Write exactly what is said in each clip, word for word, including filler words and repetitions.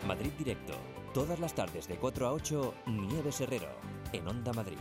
Madrid Directo. Todas las tardes de cuatro a ocho, Nieves Herrero, en Onda Madrid.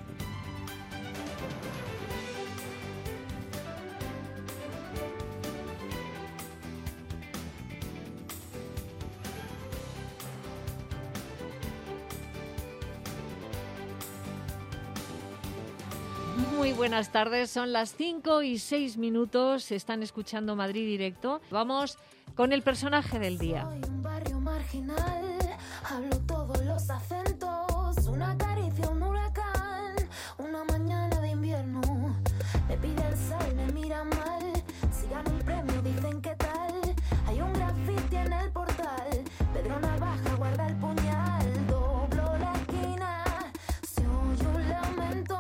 Muy buenas tardes, son las cinco y seis minutos, están escuchando Madrid Directo. Vamos con el personaje del día. Soy un barrio marginal, hablo todos los acentos, una caricia, un huracán, una mañana de invierno, me pide el sal, me mira mal, si gano un premio dicen qué tal, hay un graffiti en el portal, Pedro Navaja guarda el puñal, doblo la esquina, se oye un lamento.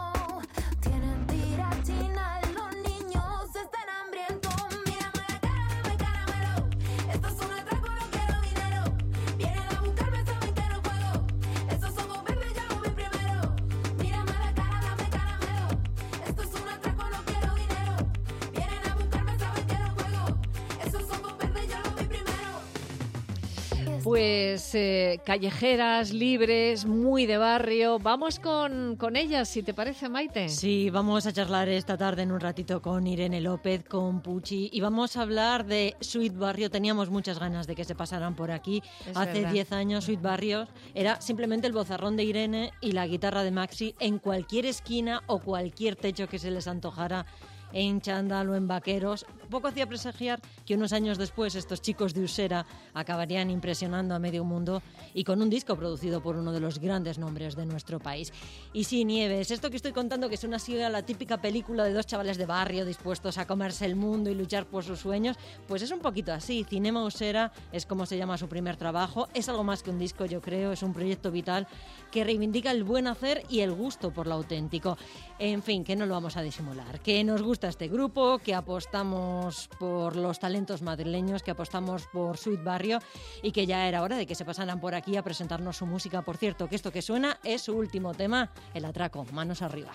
Pues eh, callejeras, libres, muy de barrio. Vamos con, con ellas, si te parece, Maite. Sí, vamos a charlar esta tarde en un ratito con Irene López, con Puchi, y vamos a hablar de Sweet Barrio. Teníamos muchas ganas de que se pasaran por aquí. Es Hace diez años Sweet Barrio era simplemente el vozarrón de Irene y la guitarra de Maxi en cualquier esquina o cualquier techo que se les antojara, en chándal o en vaqueros. Poco hacía presagiar que unos años después estos chicos de Usera acabarían impresionando a medio mundo y con un disco producido por uno de los grandes nombres de nuestro país. Y sí, Nieves, esto que estoy contando, que es una sigue a la típica película de dos chavales de barrio dispuestos a comerse el mundo y luchar por sus sueños, pues es un poquito así. Cinema Usera es como se llama su primer trabajo. Es algo más que un disco, yo creo. Es un proyecto vital que reivindica el buen hacer y el gusto por lo auténtico. En fin, que no lo vamos a disimular, que nos gusta este grupo, que apostamos por los talentos madrileños, que apostamos por Sweet Barrio y que ya era hora de que se pasaran por aquí a presentarnos su música. Por cierto, que esto que suena es su último tema, El Atraco. Manos arriba.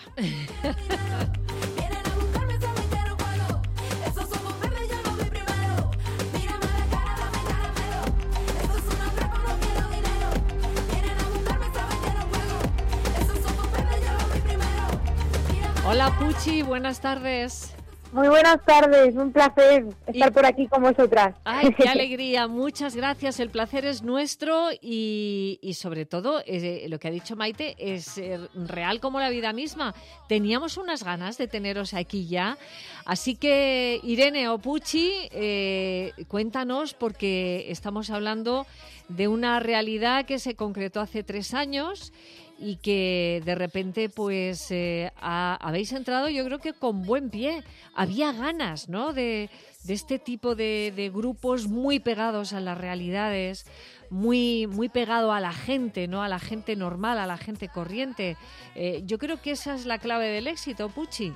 Hola, Puchi, buenas tardes. Muy buenas tardes, un placer estar y... por aquí con vosotras. Ay, qué alegría, muchas gracias, el placer es nuestro y, y sobre todo eh, lo que ha dicho Maite es eh, real como la vida misma. Teníamos unas ganas de teneros aquí ya, así que Irene o Puchi, eh, cuéntanos, porque estamos hablando de una realidad que se concretó hace tres años y que de repente pues eh, ha, habéis entrado, yo creo que con buen pie. Había ganas, ¿no?, de, de este tipo de, de grupos muy pegados a las realidades, muy, muy pegado a la gente, ¿no?, a la gente normal, a la gente corriente. Eh, yo creo que esa es la clave del éxito, Puchi.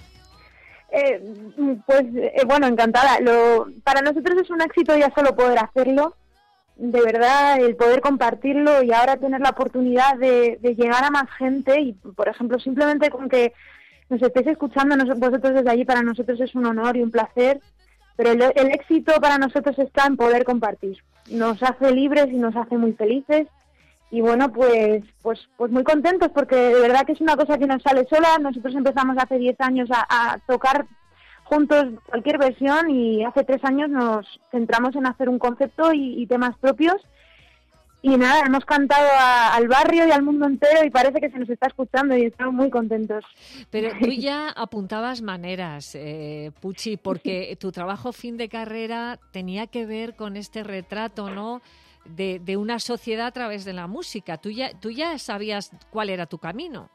Eh, pues eh, bueno, encantada. Lo, para nosotros es un éxito ya solo poder hacerlo. De verdad, el poder compartirlo y ahora tener la oportunidad de, de llegar a más gente y, por ejemplo, simplemente con que nos estéis escuchando vosotros desde allí, para nosotros es un honor y un placer, pero el, el éxito para nosotros está en poder compartir. Nos hace libres y nos hace muy felices y, bueno, pues pues pues muy contentos porque de verdad que es una cosa que nos sale sola. Nosotros empezamos hace diez años a, a tocar juntos cualquier versión y hace tres años nos centramos en hacer un concepto y, y temas propios y nada, hemos cantado a, al barrio y al mundo entero y parece que se nos está escuchando y estamos muy contentos. Pero tú ya apuntabas maneras, eh, Puchi, porque tu trabajo fin de carrera tenía que ver con este retrato, ¿no?, de, de una sociedad a través de la música. Tú ya, tú ya sabías cuál era tu camino.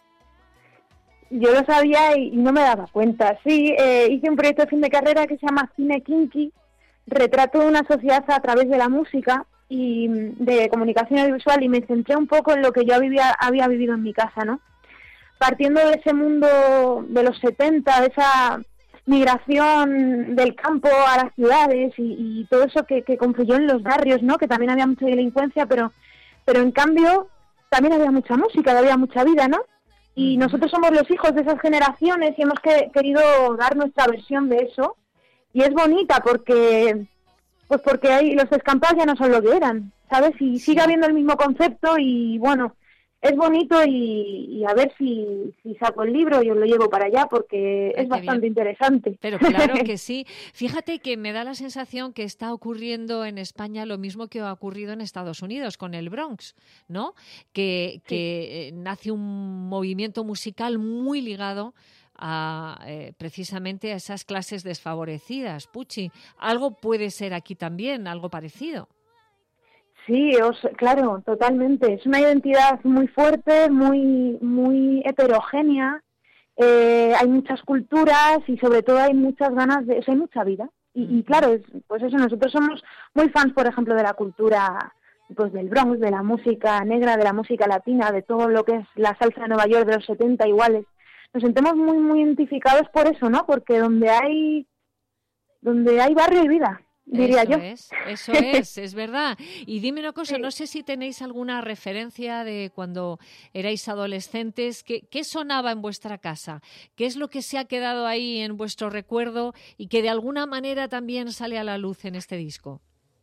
Yo lo sabía y no me daba cuenta. Sí, eh, hice un proyecto de fin de carrera que se llama Cine Kinky, retrato de una sociedad a través de la música y de comunicación audiovisual, y me centré un poco en lo que yo había, había vivido en mi casa, ¿no? Partiendo de ese mundo de los setenta, de esa migración del campo a las ciudades y, y todo eso que, que confluyó en los barrios, ¿no?, que también había mucha delincuencia, pero, pero en cambio también había mucha música, había mucha vida, ¿no? Y nosotros somos los hijos de esas generaciones y hemos que, querido dar nuestra versión de eso. Y es bonita porque pues porque ahí los descampados ya no son lo que eran. ¿sabes? Y sigue habiendo el mismo concepto y, bueno, es bonito y, y a ver si, si saco el libro y os lo llevo para allá porque Ay, es bastante bien. interesante. Pero claro que sí. Fíjate que me da la sensación que está ocurriendo en España lo mismo que ha ocurrido en Estados Unidos con el Bronx, ¿no? Que, que sí. nace un movimiento musical muy ligado a eh, precisamente a esas clases desfavorecidas. Puchi, algo puede ser aquí también, algo parecido. Sí, os, claro, totalmente. Es una identidad muy fuerte, muy muy heterogénea. Eh, hay muchas culturas y sobre todo hay muchas ganas de... O sea, hay mucha vida. Y, y claro, es, pues eso, nosotros somos muy fans, por ejemplo, de la cultura pues del Bronx, de la música negra, de la música latina, de todo lo que es la salsa de Nueva York de los setenta iguales. Nos sentimos muy muy identificados por eso, ¿no? Porque donde hay donde hay barrio y vida, diría eso yo. Es, eso es, es verdad. Y dime una cosa, Sí. no sé si tenéis alguna referencia de cuando erais adolescentes, ¿qué, qué sonaba en vuestra casa? ¿Qué es lo que se ha quedado ahí en vuestro recuerdo y que de alguna manera también sale a la luz en este disco?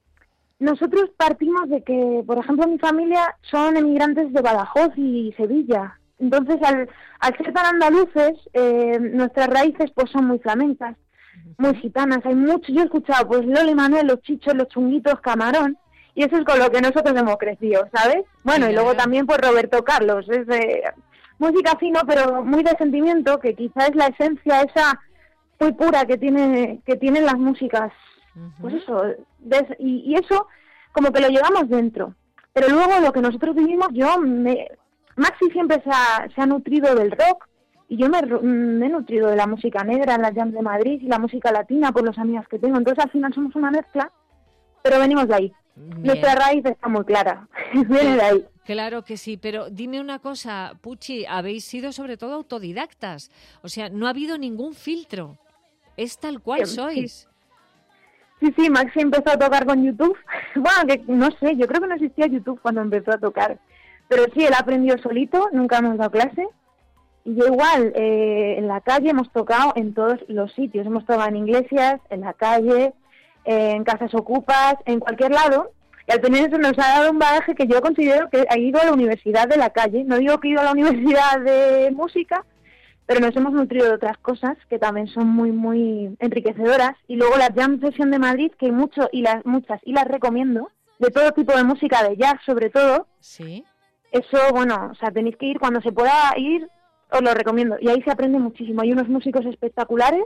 Nosotros partimos de que, por ejemplo, mi familia son emigrantes de Badajoz y Sevilla. Entonces, al, al ser tan andaluces, eh, nuestras raíces pues son muy flamencas, muy gitanas. Hay mucho, yo he escuchado pues Loli Manuel, Los Chichos, Los Chunguitos, Camarón, y eso es con lo que nosotros hemos crecido, ¿sabes? Bueno, y luego también pues Roberto Carlos, es de música fino, pero muy de sentimiento, que quizá es la esencia esa muy pura que tiene que tienen las músicas. Uh-huh. Pues eso, de, y, y eso como que lo llevamos dentro. Pero luego lo que nosotros vivimos, yo me... Maxi siempre se ha, se ha nutrido del rock y yo me, me he nutrido de la música negra en las jams de Madrid y la música latina por los amigos que tengo. Entonces al final somos una mezcla, pero venimos de ahí. Bien. Nuestra raíz está muy clara, viene de ahí. Claro que sí, pero dime una cosa, Puchi, habéis sido sobre todo autodidactas, o sea, no ha habido ningún filtro, es tal cual sí, sois. Sí, sí, Maxi empezó a tocar con YouTube, bueno, que no sé, yo creo que no existía YouTube cuando empezó a tocar. Pero sí, él aprendió solito, nunca hemos dado clase. Y yo igual, eh, en la calle hemos tocado en todos los sitios. Hemos tocado en iglesias, en la calle, eh, en casas ocupas, en cualquier lado. Y al tener eso nos ha dado un bagaje que yo considero que ha ido a la universidad de la calle. No digo que he ido a la universidad de música, pero nos hemos nutrido de otras cosas que también son muy, muy enriquecedoras. Y luego la Jam Session de Madrid, que hay mucho y las, muchas, y las recomiendo, de todo tipo de música, de jazz sobre todo. Sí. Eso, bueno, o sea, tenéis que ir cuando se pueda ir, os lo recomiendo. Y ahí se aprende muchísimo. Hay unos músicos espectaculares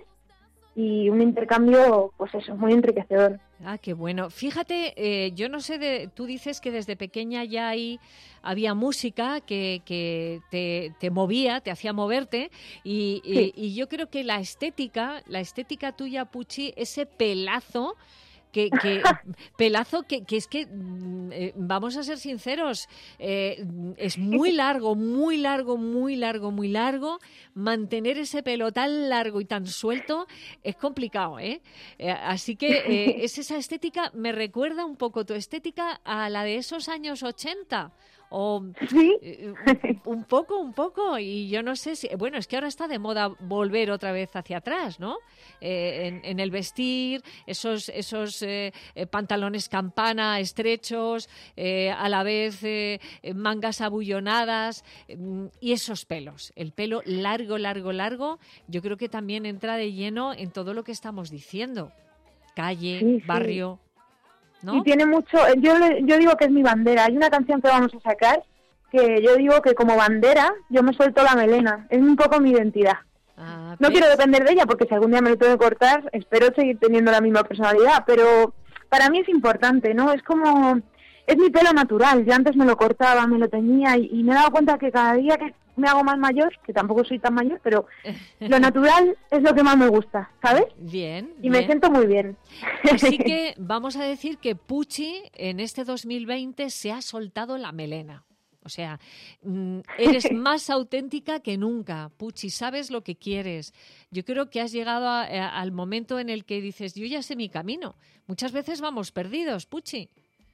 y un intercambio, pues eso, muy enriquecedor. Ah, qué bueno. Fíjate, eh, yo no sé, de, tú dices que desde pequeña ya ahí había música que, que te, te movía, te hacía moverte y, sí. y, y yo creo que la estética, la estética tuya, Puchi, ese pelazo... Que, que pelazo que, que es que eh, vamos a ser sinceros, eh, es muy largo, muy largo, muy largo, muy largo. Mantener ese pelo tan largo y tan suelto es complicado, ¿eh? eh así que eh, es esa estética, me recuerda un poco tu estética a la de esos años ochenta. O ¿Sí? eh, un poco, un poco, y yo no sé si, bueno, es que ahora está de moda volver otra vez hacia atrás, ¿no? Eh, en, en el vestir, esos, esos eh, pantalones campana estrechos, eh, a la vez eh, mangas abullonadas eh, y esos pelos, el pelo largo, largo, largo, yo creo que también entra de lleno en todo lo que estamos diciendo, calle, sí, sí. barrio. ¿No? Y tiene mucho, yo yo digo que es mi bandera. Hay una canción que vamos a sacar que yo digo que como bandera yo me suelto la melena, es un poco mi identidad. Ah, no quiero depender de ella porque si algún día me lo tengo que cortar, espero seguir teniendo la misma personalidad, pero para mí es importante, ¿no? Es como, es mi pelo natural, yo antes me lo cortaba, me lo teñía y, y me he dado cuenta que cada día que me hago más mayor, que tampoco soy tan mayor, pero lo natural es lo que más me gusta, ¿sabes? Bien. Y bien. me siento muy bien. Así que vamos a decir que Puchi en este dos mil veinte se ha soltado la melena. O sea, eres más auténtica que nunca, Puchi, sabes lo que quieres. Yo creo que has llegado a, a, al momento en el que dices, yo ya sé mi camino. Muchas veces vamos perdidos, Puchi.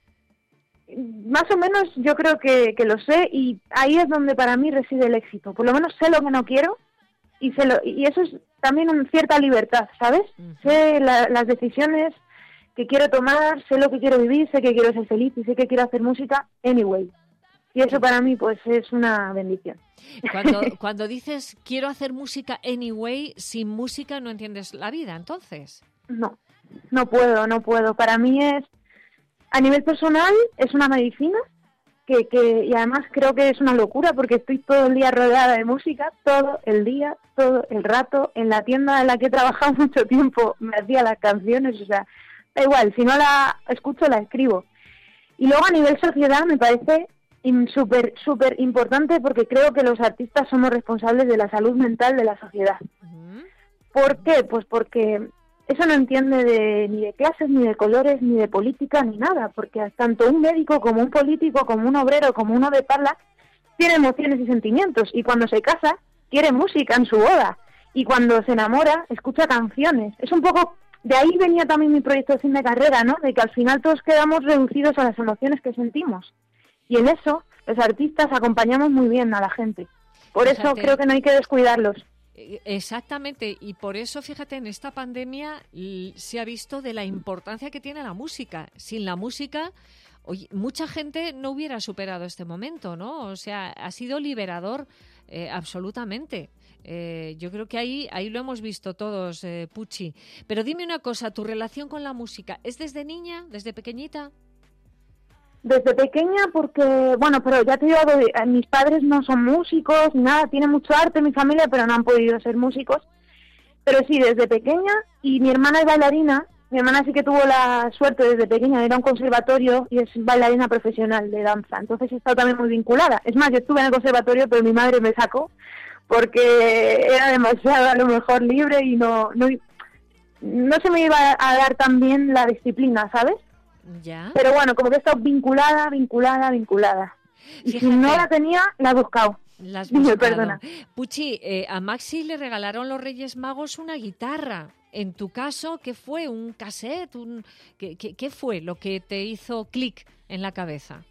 Más o menos yo creo que, que lo sé y ahí es donde para mí reside el éxito. Por lo menos sé lo que no quiero y sé lo, y eso es también una cierta libertad, ¿sabes? Uh-huh. Sé la, las decisiones que quiero tomar, sé lo que quiero vivir, sé que quiero ser feliz y sé que quiero hacer música anyway. Y eso para mí pues es una bendición. Cuando, cuando dices quiero hacer música anyway, sin música no entiendes la vida, entonces. No, no puedo, no puedo. Para mí es, a nivel personal, es una medicina que, que y además creo que es una locura porque estoy todo el día rodeada de música, todo el día, todo el rato. En la tienda en la que he trabajado mucho tiempo me hacía las canciones, o sea, da igual, si no la escucho la escribo. Y luego a nivel sociedad me parece súper, súper importante porque creo que los artistas somos responsables de la salud mental de la sociedad. Uh-huh. ¿Por qué? Pues porque eso no entiende de, ni de clases, ni de colores, ni de política, ni nada, porque tanto un médico como un político, como un obrero, como uno de parla, tiene emociones y sentimientos, y cuando se casa, quiere música en su boda, y cuando se enamora, escucha canciones. Es un poco, de ahí venía también mi proyecto de fin de carrera, ¿no? De que al final todos quedamos reducidos a las emociones que sentimos. Y en eso, los artistas acompañamos muy bien a la gente. Por Fíjate. eso creo que no hay que descuidarlos. Exactamente, y por eso, fíjate, en esta pandemia l- se ha visto de la importancia que tiene la música. Sin la música, oye, mucha gente no hubiera superado este momento, ¿no? O sea, ha sido liberador eh, absolutamente. Eh, yo creo que ahí, ahí lo hemos visto todos, eh, Puchi. Pero dime una cosa, ¿tu relación con la música es desde niña, desde pequeñita? Desde pequeña porque, bueno, pero ya te digo, mis padres no son músicos, ni nada, tienen mucho arte en mi familia, pero no han podido ser músicos. Pero sí, desde pequeña, y mi hermana es bailarina, mi hermana sí que tuvo la suerte desde pequeña de ir a un conservatorio y es bailarina profesional de danza, entonces he estado también muy vinculada. Es más, yo estuve en el conservatorio, pero mi madre me sacó porque era demasiado a lo mejor libre y no, no, no se me iba a dar tan bien la disciplina, ¿sabes? Ya. Pero bueno, como que he estado vinculada, vinculada, vinculada. Y Fíjate. si no la tenía, la he buscado. La has Dime, buscado. perdona. Puchi, eh, a Maxi le regalaron los Reyes Magos una guitarra. En tu caso, ¿qué fue? ¿Un cassette? Un... ¿Qué, qué, qué fue lo que te hizo clic en la cabeza?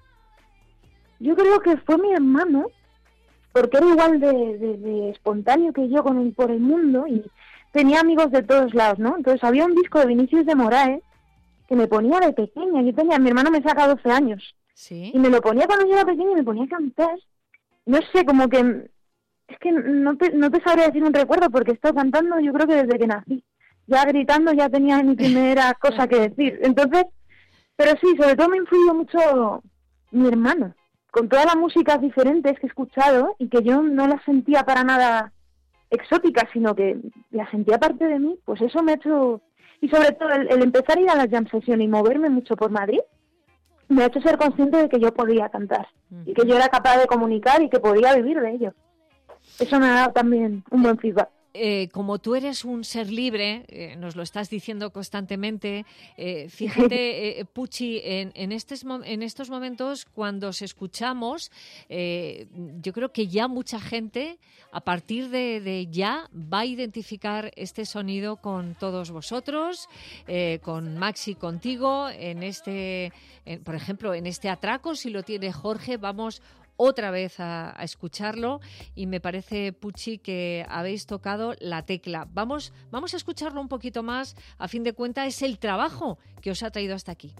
Yo creo que fue mi hermano, porque era igual de, de, de espontáneo que yo con el, por el mundo y tenía amigos de todos lados, ¿no? Entonces había un disco de Vinicius de Moraes que me ponía de pequeña. Yo tenía, mi hermano me saca doce años. Sí. Y me lo ponía cuando yo era pequeña y me ponía a cantar. No sé, como que... Es que no te, no te sabría decir un recuerdo porque he estado cantando yo creo que desde que nací. Ya gritando ya tenía mi primera cosa que decir. Entonces, pero sí, sobre todo me influyó mucho mi hermano. Con todas las músicas diferentes que he escuchado y que yo no las sentía para nada exóticas, sino que las sentía parte de mí, pues eso me ha hecho... Y sobre todo el, el empezar a ir a las jam session y moverme mucho por Madrid, me ha hecho ser consciente de que yo podía cantar uh-huh. y que yo era capaz de comunicar y que podía vivir de ello. Eso me ha dado también un buen feedback. Eh, como tú eres un ser libre, eh, nos lo estás diciendo constantemente, eh, fíjate, eh, Puchi, en, en, estes, en estos momentos cuando os escuchamos, eh, yo creo que ya mucha gente, a partir de, de ya, va a identificar este sonido con todos vosotros, eh, con Maxi, contigo, en este, en, por ejemplo, en este atraco, si lo tiene Jorge, vamos otra vez a, a escucharlo y me parece, Puchi, que habéis tocado la tecla. Vamos, vamos a escucharlo un poquito más. A fin de cuentas, es el trabajo que os ha traído hasta aquí.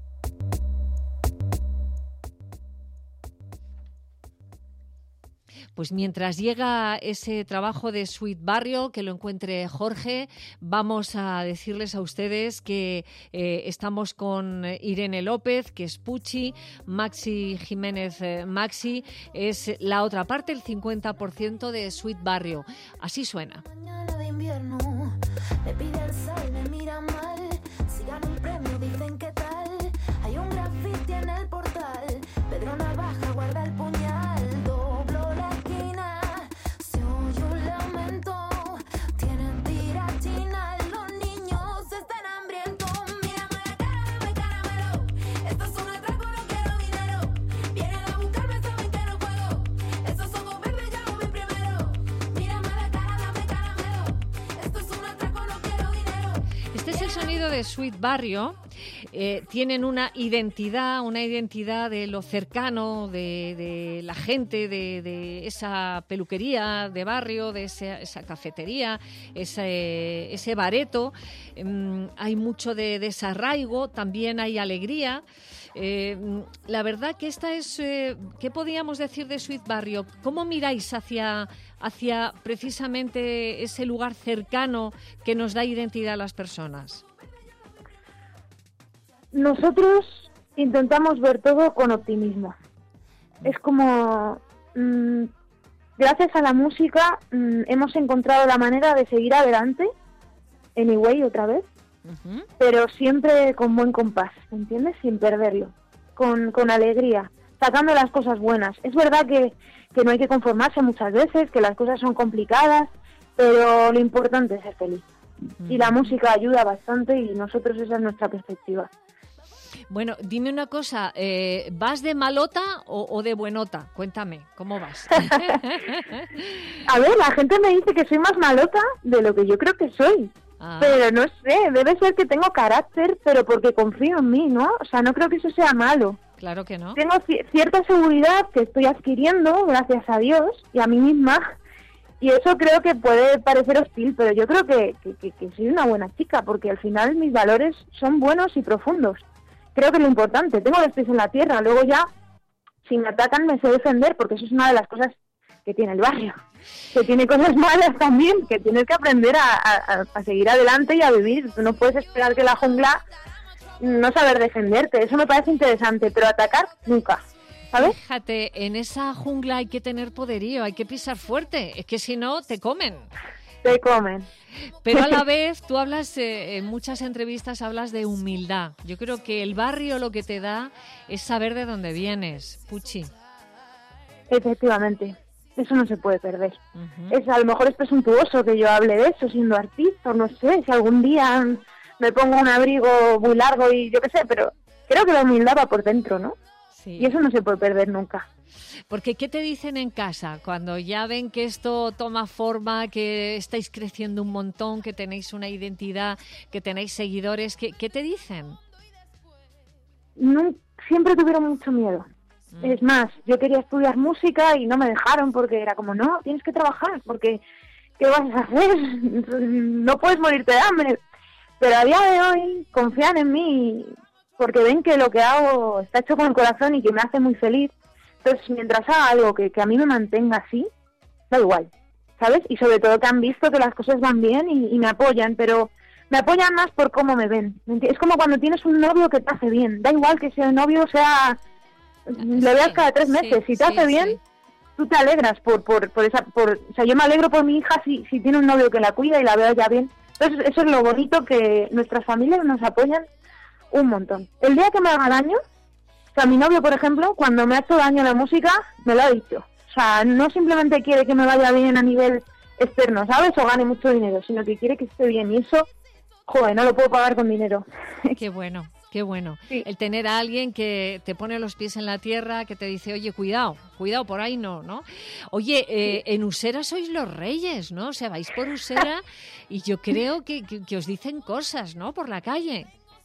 Pues mientras llega ese trabajo de Sweet Barrio, que lo encuentre Jorge, vamos a decirles a ustedes que eh, estamos con Irene López, que es Puchi, Maxi Jiménez eh, Maxi, es la otra parte, el cincuenta por ciento de Sweet Barrio. Así suena. Mañana de invierno, me pide el sol, me mira mal. Si gano un premio, dicen qué tal. Hay un graffiti en el portal. Pedro Navaja guarda el puñal. Doblo la esquina, se oye un lamento. Tienen tiratina, los niños están hambrientos. Mírame la cara, dame caramelo. Esto es un atraco, no quiero dinero. Vienen a buscarme, saben que no juego. Estos ojos verdes ya lo vi primero. Mírame la cara, dame caramelo. Esto es un atraco, no quiero dinero. Este es el sonido de Sweet Barrio. eh, tienen una identidad, una identidad de lo cercano, de, de la gente, de, de esa peluquería de barrio, de ese, esa cafetería, ese, ese bareto. Eh, hay mucho de desarraigo, también hay alegría. Eh, la verdad que esta es, eh, ¿qué podíamos decir de Sweet Barrio? ¿Cómo miráis hacia, hacia precisamente ese lugar cercano que nos da identidad a las personas? Nosotros intentamos ver todo con optimismo. Es como, mmm, gracias a la música, mmm, hemos encontrado la manera de seguir adelante, anyway, otra vez, uh-huh. pero siempre con buen compás, ¿entiendes? Sin perderlo, con, con alegría, sacando las cosas buenas. Es verdad que, que no hay que conformarse muchas veces, que las cosas son complicadas, pero lo importante es ser feliz. Uh-huh. Y la música ayuda bastante y nosotros esa es nuestra perspectiva. Bueno, dime una cosa, eh, ¿vas de malota o, o de buenota? Cuéntame, ¿cómo vas? A ver, la gente me dice que soy más malota de lo que yo creo que soy. Ah. Pero no sé, debe ser que tengo carácter, pero porque confío en mí, ¿no? O sea, no creo que eso sea malo. Claro que no. Tengo c- cierta seguridad que estoy adquiriendo, gracias a Dios, y a mí misma, y eso creo que puede parecer hostil, pero yo creo que, que, que, que soy una buena chica, porque al final mis valores son buenos y profundos. Creo que es lo importante, tengo los pies en la tierra, luego ya, si me atacan me sé defender, porque eso es una de las cosas que tiene el barrio, que tiene cosas malas también, que tienes que aprender a, a, a seguir adelante y a vivir. No puedes esperar que la jungla no saber defenderte, eso me parece interesante, pero atacar nunca, ¿sabes? Fíjate, en esa jungla hay que tener poderío, hay que pisar fuerte, es que si no te comen. Te comen. Pero a la vez, tú hablas, eh, en muchas entrevistas hablas de humildad. Yo creo que el barrio lo que te da es saber de dónde vienes, Puchi. Efectivamente, eso no se puede perder. Uh-huh. Es, a lo mejor es presuntuoso que yo hable de eso siendo artista, o no sé, si algún día me pongo un abrigo muy largo y yo qué sé, pero creo que la humildad va por dentro, ¿no? Sí. Y eso no se puede perder nunca. Porque, ¿qué te dicen en casa cuando ya ven que esto toma forma, que estáis creciendo un montón, que tenéis una identidad, que tenéis seguidores? ¿Qué, qué te dicen? No, siempre tuvieron mucho miedo. Mm. Es más, yo quería estudiar música y no me dejaron porque era como, no, tienes que trabajar, porque ¿qué vas a hacer? No puedes morirte de hambre. Pero a día de hoy confían en mí porque ven que lo que hago está hecho con el corazón y que me hace muy feliz. Entonces, mientras haga algo que, que a mí me mantenga así, da igual, ¿sabes? Y sobre todo que han visto que las cosas van bien y, y me apoyan, pero me apoyan más por cómo me ven. Es como cuando tienes un novio que te hace bien. Da igual que ese novio sea... Sí, lo veas cada tres meses. Sí, si te sí, hace bien, sí. Tú te alegras por por por esa... Por, o sea, yo me alegro por mi hija si, si tiene un novio que la cuida y la veo ya bien. Entonces, eso es lo bonito, que nuestras familias nos apoyan un montón. El día que me haga daño... O sea, mi novio, por ejemplo, cuando me ha hecho daño la música, me lo ha dicho. O sea, no simplemente quiere que me vaya bien a nivel externo, ¿sabes? O gane mucho dinero, sino que quiere que esté bien. Y eso, joder, no lo puedo pagar con dinero. Qué bueno, qué bueno. Sí. El tener a alguien que te pone los pies en la tierra, que te dice, oye, cuidado, cuidado, por ahí no, ¿no? Oye, eh, en Usera sois los reyes, ¿no? O sea, vais por Usera y yo creo que, que, que os dicen cosas, ¿no? Por la calle.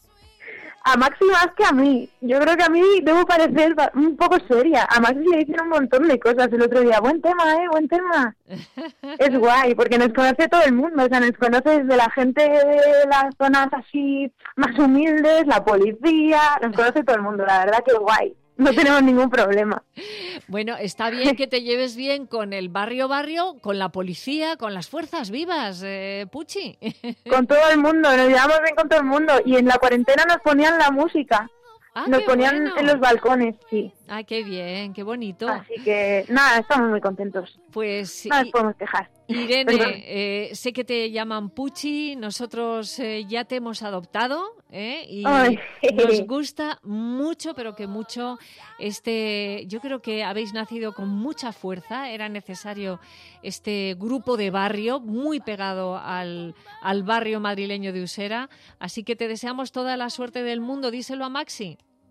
A Maxi más que a mí. Yo creo que a mí debo parecer un poco seria. A Maxi le dicen un montón de cosas el otro día. Buen tema, ¿eh? Buen tema. Es guay, porque nos conoce todo el mundo. O sea, nos conoce desde la gente de las zonas así más humildes, la policía. Nos conoce todo el mundo. La verdad que es guay. No tenemos ningún problema. Bueno, está bien que te lleves bien con el barrio barrio, con la policía, con las fuerzas vivas, eh, Puchi. Con todo el mundo, nos llevamos bien con todo el mundo. Y en la cuarentena nos ponían la música. Ah, nos ponían bueno. en los balcones, sí. Ah, qué bien, qué bonito. Así que, nada, estamos muy contentos. Pues no nos podemos quejar. Irene, eh, sé que te llaman Puchi, nosotros eh, ya te hemos adoptado ¿eh? y Ay. nos gusta mucho, pero que mucho, este, yo creo que habéis nacido con mucha fuerza, era necesario este grupo de barrio muy pegado al, al barrio madrileño de Usera, así que te deseamos toda la suerte del mundo, díselo a Maxi.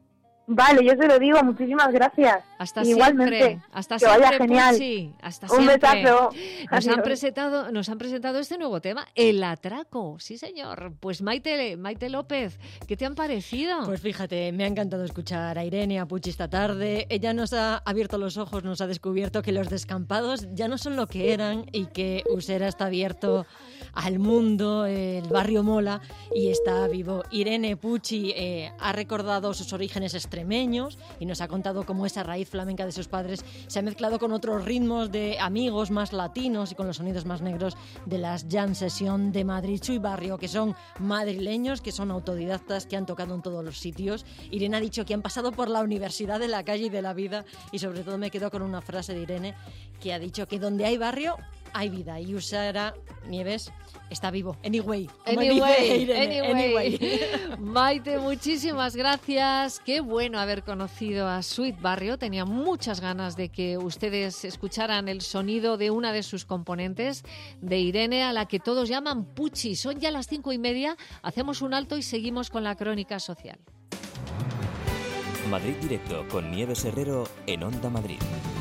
Vale, yo se lo digo, muchísimas gracias. Hasta Igualmente, siempre, hasta que siempre, vaya genial. Puchi, hasta Un siempre. besazo. Nos han Adiós. presentado, nos han presentado este nuevo tema, el atraco. Sí, señor. Pues Maite, Maite López, ¿qué te han parecido? Pues fíjate, me ha encantado escuchar a Irene, a Puchi esta tarde. Ella nos ha abierto los ojos, nos ha descubierto que los descampados ya no son lo que eran y que Usera está abierto al mundo, el barrio mola y está vivo. Irene Puchi eh, ha recordado sus orígenes extremeños y nos ha contado cómo esa raíz flamenca de sus padres se ha mezclado con otros ritmos de amigos más latinos y con los sonidos más negros de las jam session de Madrid. Chu y Barrio, que son madrileños, que son autodidactas, que han tocado en todos los sitios. Irene ha dicho que han pasado por la universidad de la calle y de la vida, y sobre todo me quedo con una frase de Irene que ha dicho que donde hay barrio hay vida, y Usera Nieves está vivo. Anyway, como Anyway, dice Irene, anyway. anyway. Maite, muchísimas gracias. Qué bueno haber conocido a Sweet Barrio. Tenía muchas ganas de que ustedes escucharan el sonido de una de sus componentes, de Irene, a la que todos llaman Puchi. Son ya las cinco y media. Hacemos un alto y seguimos con la crónica social. Madrid Directo con Nieves Herrero en Onda Madrid.